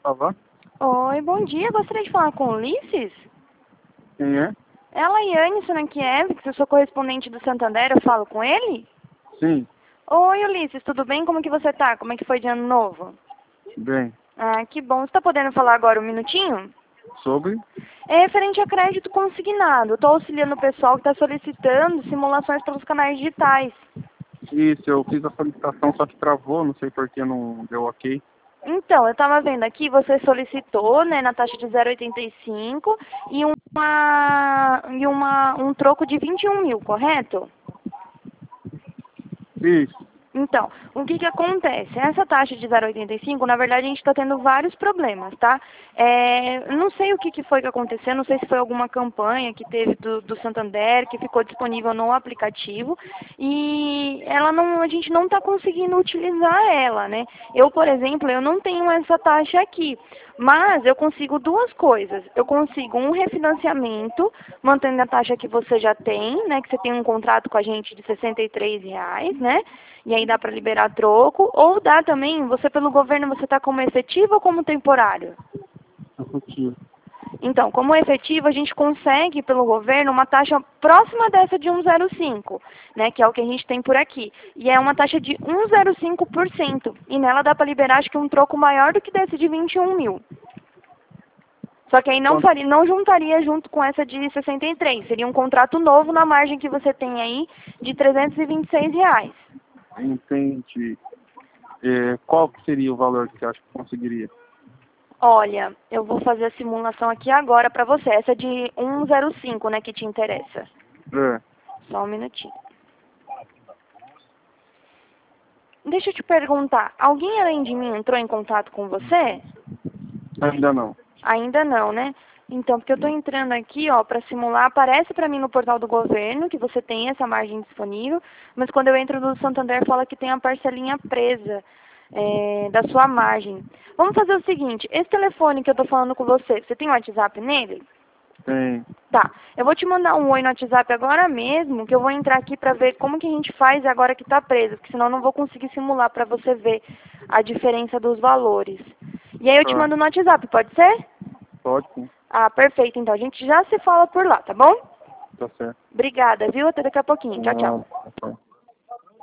Alô? Oi, bom dia. Gostaria de falar com o Ulisses? Quem é? Ela é Yane Sunankiev, que eu sou correspondente do Santander, eu falo com ele? Sim, Oi, Ulisses, tudo bem? Como que você tá? Como é que foi de ano novo? bem. Ah, que bom. Você tá podendo falar agora um minutinho? Sobre? É referente a crédito consignado. Eu tô auxiliando o pessoal que está solicitando simulações pelos canais digitais. Isso, eu fiz a solicitação, só que travou, não sei por que não deu ok. Então, eu estava vendo aqui, você solicitou, né, na taxa de 0,85 e um troco de 21 mil, correto? Isso. Então, o que que acontece? Essa taxa de 0,85, na verdade, a gente está tendo vários problemas, tá? Não sei o que que foi que aconteceu, não sei se foi alguma campanha que teve do Santander, que ficou disponível no aplicativo, e a gente não está conseguindo utilizar ela, né? Eu, por exemplo, eu não tenho essa taxa aqui, mas eu consigo duas coisas. Eu consigo um refinanciamento, mantendo a taxa que você já tem, né? Que você tem um contrato com a gente de R$ 63, né? E aí dá para liberar troco, ou dá também, você pelo governo, você está como efetivo ou como temporário? Efetivo. Então, como efetivo, a gente consegue pelo governo uma taxa próxima dessa de 1,05, né, que é o que a gente tem por aqui. E é uma taxa de 1,05%. E nela dá para liberar, acho que um troco maior do que desse de 21 mil. Só que aí Quanto? não juntaria junto com essa de 63. Seria um contrato novo na margem que você tem aí de R$ 326. Entendi. Qual que seria o valor que você acha que conseguiria? Olha, eu vou fazer a simulação aqui agora para você. Essa é de 1,05, né, que te interessa. É, Só um minutinho. Deixa eu te perguntar, alguém além de mim entrou em contato com você? ainda não. Ainda não, né? Então, porque eu estou entrando aqui, ó, para simular, aparece para mim no portal do governo que você tem essa margem disponível, mas quando eu entro no Santander fala que tem a parcelinha presa da sua margem. Vamos fazer o seguinte, esse telefone que eu estou falando com você, você tem um WhatsApp nele? Tem. Tá, eu vou te mandar um oi no WhatsApp agora mesmo, que eu vou entrar aqui para ver como que a gente faz agora que está preso, porque senão eu não vou conseguir simular para você ver a diferença dos valores. E aí eu te Tá. mando no WhatsApp, pode ser? Pode sim. Ah, perfeito, então a gente já se fala por lá, tá bom? Tá certo. Obrigada, viu? Até daqui a pouquinho. Tchau, tchau. Não, tá certo.